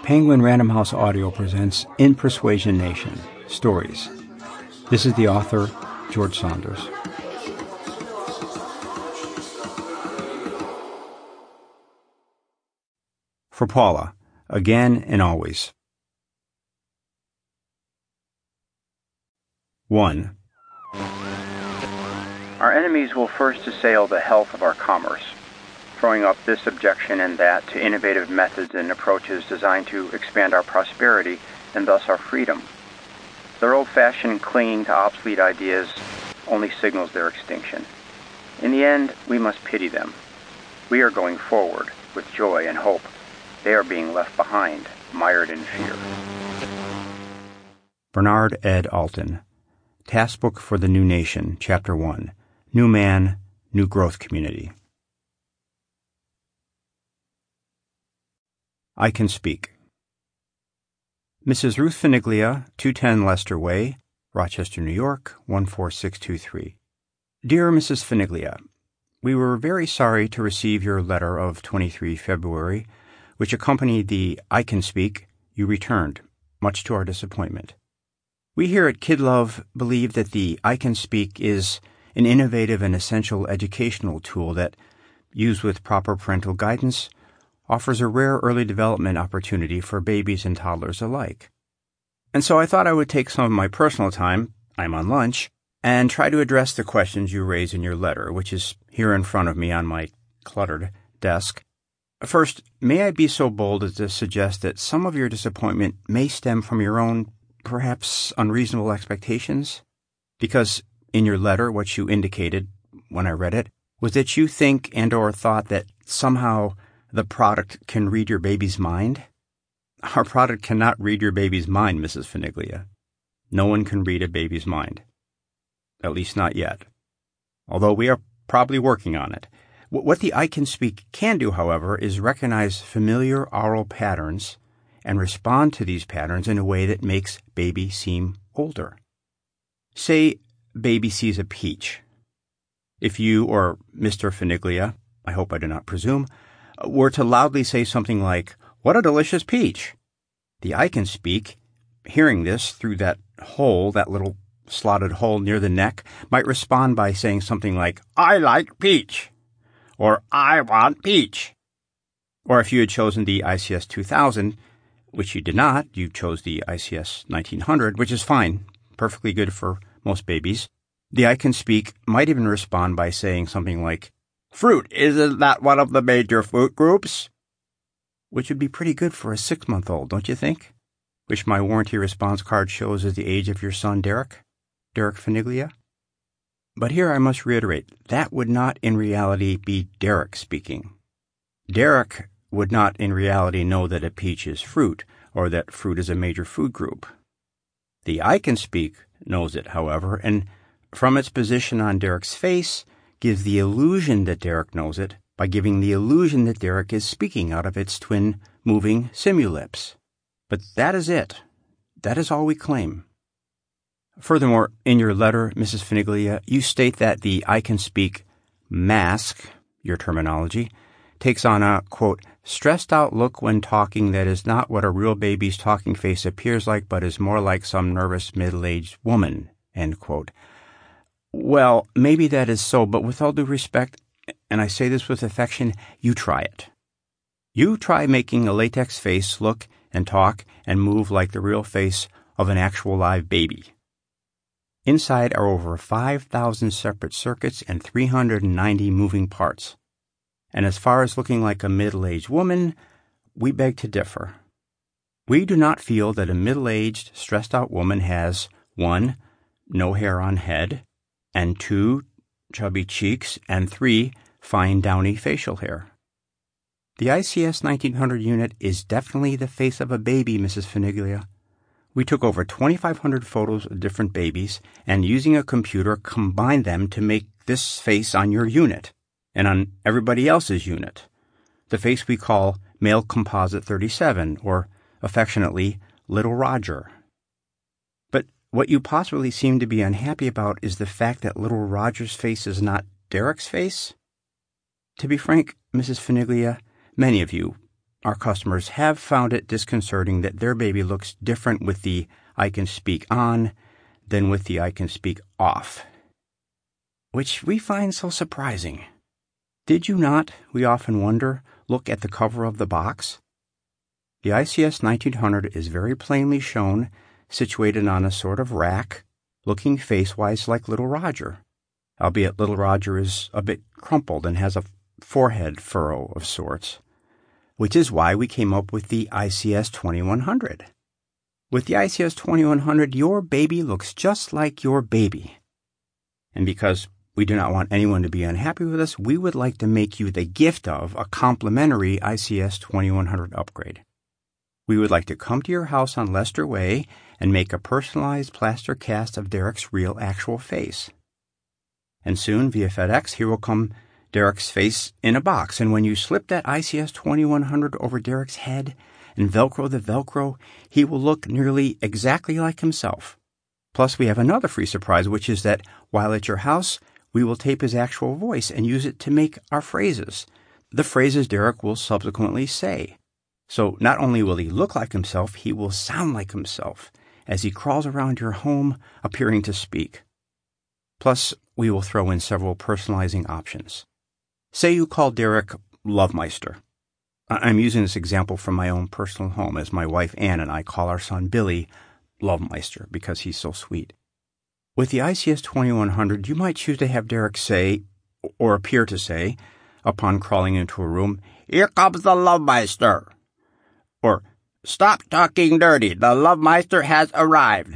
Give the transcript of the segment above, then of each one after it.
Penguin Random House Audio presents In Persuasion Nation, Stories. This is the author, George Saunders. For Paula, again and always. 1. Our enemies will first assail the health of our commerce, throwing up this objection and that to innovative methods and approaches designed to expand our prosperity and thus our freedom. Their old-fashioned clinging to obsolete ideas only signals their extinction. In the end, we must pity them. We are going forward with joy and hope. They are being left behind, mired in fear. Bernard Ed Alton, Taskbook for the New Nation, Chapter 1, New Man, New Growth Community. I Can Speak. Mrs. Ruth Finiglia, 210 Leicester Way, Rochester, New York, 14623. Dear Mrs. Finiglia, we were very sorry to receive your letter of 23 February, which accompanied the I Can Speak you returned, much to our disappointment. We here at Kid Love believe that the I Can Speak is an innovative and essential educational tool that, used with proper parental guidance, offers a rare early development opportunity for babies and toddlers alike. And so I thought I would take some of my personal time, I'm on lunch, and try to address the questions you raise in your letter, which is here in front of me on my cluttered desk. First, may I be so bold as to suggest that some of your disappointment may stem from your own, perhaps unreasonable expectations? Because in your letter, what you indicated, when I read it, was that you think and or thought that somehow the product can read your baby's mind? Our product cannot read your baby's mind, Mrs. Finiglia. No one can read a baby's mind. At least not yet. Although we are probably working on it. What the I Can Speak can do, however, is recognize familiar oral patterns and respond to these patterns in a way that makes baby seem older. Say baby sees a peach. If you or Mr. Finiglia, I hope I do not presume, were to loudly say something like, "What a delicious peach!" The I Can Speak, hearing this through that hole, that little slotted hole near the neck, might respond by saying something like, "I like peach," or "I want peach." Or if you had chosen the ICS 2000, which you did not, you chose the ICS 1900, which is fine, perfectly good for most babies, the I Can Speak might even respond by saying something like, "Fruit, isn't that one of the major fruit groups?" Which would be pretty good for a 6-month-old, don't you think? Which my warranty response card shows as the age of your son, Derek Finiglia. But here I must reiterate, that would not in reality be Derek speaking. Derek would not in reality know that a peach is fruit, or that fruit is a major food group. The I Can Speak knows it, however, and from its position on Derek's face, gives the illusion that Derek knows it by giving the illusion that Derek is speaking out of its twin moving simulips. But that is it. That is all we claim. Furthermore, in your letter, Mrs. Finiglia, you state that the I Can Speak mask, your terminology, takes on a, quote, stressed-out look when talking that is not what a real baby's talking face appears like, but is more like some nervous middle-aged woman, end quote. Well, maybe that is so, but with all due respect, and I say this with affection, you try it. You try making a latex face look and talk and move like the real face of an actual live baby. Inside are over 5,000 separate circuits and 390 moving parts. And as far as looking like a middle-aged woman, we beg to differ. We do not feel that a middle-aged, stressed-out woman has 1. No hair on head, and 2. Chubby cheeks, and 3. Fine downy facial hair. The ICS 1900 unit is definitely the face of a baby, Mrs. Finiglia. We took over 2,500 photos of different babies, and using a computer combined them to make this face on your unit, and on everybody else's unit. The face we call Male Composite 37, or affectionately, Little Roger. But what you possibly seem to be unhappy about is the fact that Little Roger's face is not Derek's face? To be frank, Mrs. Finiglia, many of you, our customers have found it disconcerting that their baby looks different with the I Can Speak on than with the I Can Speak off, which we find so surprising. Did you not, we often wonder, look at the cover of the box? The ICS 1900 is very plainly shown, situated on a sort of rack, looking face-wise like Little Roger, albeit Little Roger is a bit crumpled and has a forehead furrow of sorts, which is why we came up with the ICS 2100. With the ICS 2100, your baby looks just like your baby. And because we do not want anyone to be unhappy with us, we would like to make you the gift of a complimentary ICS 2100 upgrade. We would like to come to your house on Lester Way and make a personalized plaster cast of Derek's real actual face. And soon, via FedEx, here will come Derek's face in a box, and when you slip that ICS 2100 over Derek's head and Velcro the Velcro, he will look nearly exactly like himself. Plus, we have another free surprise, which is that while at your house, we will tape his actual voice and use it to make our phrases, the phrases Derek will subsequently say. So not only will he look like himself, he will sound like himself as he crawls around your home, appearing to speak. Plus, we will throw in several personalizing options. Say you call Derek Lovemeister. I'm using this example from my own personal home, as my wife Ann and I call our son Billy Lovemeister because he's so sweet. With the ICS 2100, you might choose to have Derek say, or appear to say, upon crawling into a room, "Here comes the Lovemeister," or "Stop talking dirty, the Lovemeister has arrived."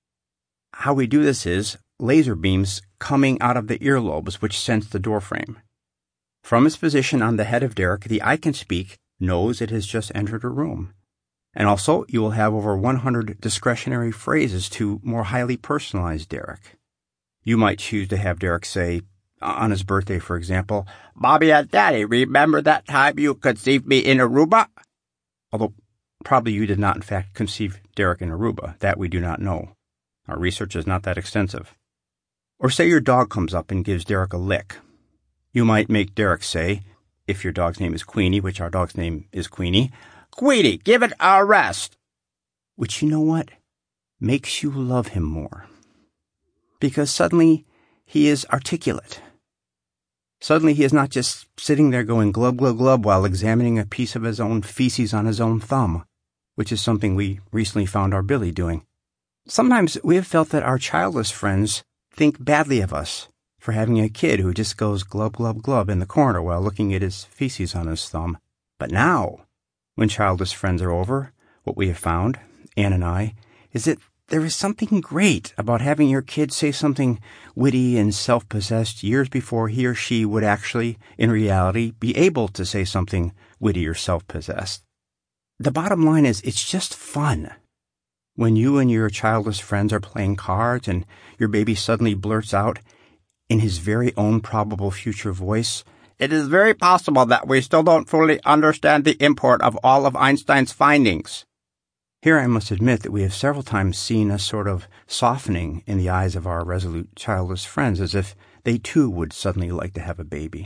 How we do this is laser beams coming out of the earlobes which sense the doorframe. From its position on the head of Derek, the I Can Speak knows it has just entered a room. And also, you will have over 100 discretionary phrases to more highly personalize Derek. You might choose to have Derek say, on his birthday, for example, "Mommy and Daddy, remember that time you conceived me in Aruba?" Although, probably you did not in fact conceive Derek in Aruba. That we do not know. Our research is not that extensive. Or say your dog comes up and gives Derek a lick. You might make Derek say, if your dog's name is Queenie, which our dog's name is Queenie, "Queenie, give it a rest." Which, you know what, makes you love him more. Because suddenly he is articulate. Suddenly he is not just sitting there going glub, glub, glub while examining a piece of his own feces on his own thumb, which is something we recently found our Billy doing. Sometimes we have felt that our childless friends think badly of us for having a kid who just goes glub, glub, glub in the corner while looking at his feces on his thumb. But now, when childless friends are over, what we have found, Ann and I, is that there is something great about having your kid say something witty and self-possessed years before he or she would actually, in reality, be able to say something witty or self-possessed. The bottom line is, it's just fun. When you and your childless friends are playing cards and your baby suddenly blurts out, in his very own probable future voice, "It is very possible that we still don't fully understand the import of all of Einstein's findings." Here I must admit that we have several times seen a sort of softening in the eyes of our resolute childless friends, as if they too would suddenly like to have a baby.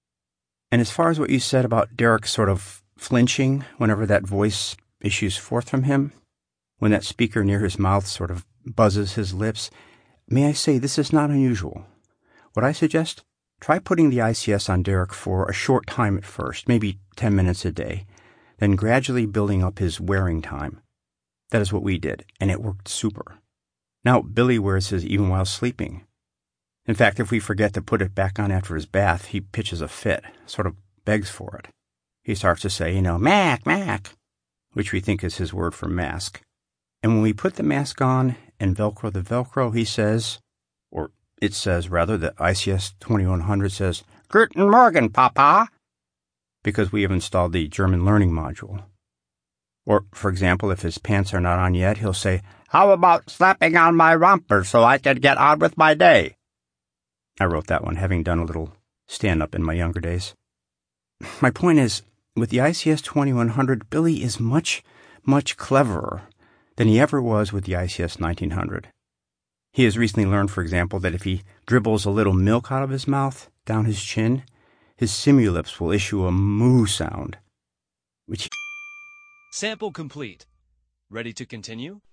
And as far as what you said about Derek sort of flinching whenever that voice issues forth from him, when that speaker near his mouth sort of buzzes his lips, may I say this is not unusual. What I suggest, try putting the ICS on Derek for a short time at first, maybe 10 minutes a day, then gradually building up his wearing time. That is what we did, and it worked super. Now, Billy wears his even while sleeping. In fact, if we forget to put it back on after his bath, he pitches a fit, sort of begs for it. He starts to say, "Mac, Mac," which we think is his word for mask. And when we put the mask on and Velcro the Velcro, he says, or it says rather, that ICS 2100 says, "Guten Morgen, Papa," because we have installed the German learning module. Or, for example, if his pants are not on yet, he'll say, "How about slapping on my romper so I can get on with my day?" I wrote that one, having done a little stand-up in my younger days. My point is, with the ICS 2100, Billy is much, much cleverer than he ever was with the ICS 1900. He has recently learned, for example, that if he dribbles a little milk out of his mouth, down his chin, his simulips will issue a moo sound. which Sample complete. Ready to continue?